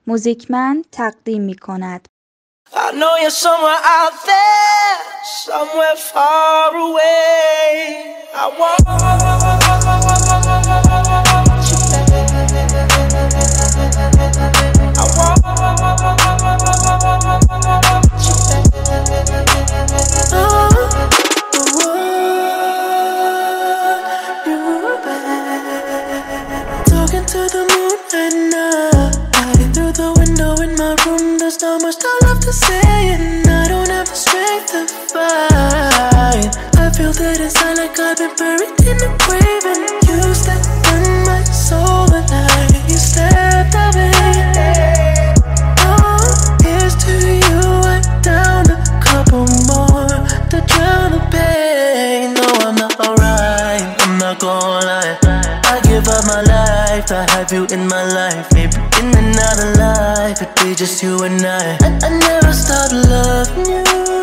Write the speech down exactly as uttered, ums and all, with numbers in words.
موزیکمن تقدیم می کند. I know you're somewhere out there, somewhere far away. I want you back. I want you back. Oh, you back. Talking to the moon right now. Through the window in my room, there's not much I love to say, and I don't have the strength to fight. I feel that inside like I've been buried in a grave, and you stepped in my soul alive. You stepped away. Oh, here's to you. I down a couple more to drown the pain. No, I'm not alright. I'm not gonna lie. I give up my life to have you in my life. Maybe in another life, it'd be just you and I. I, I never stopped loving you.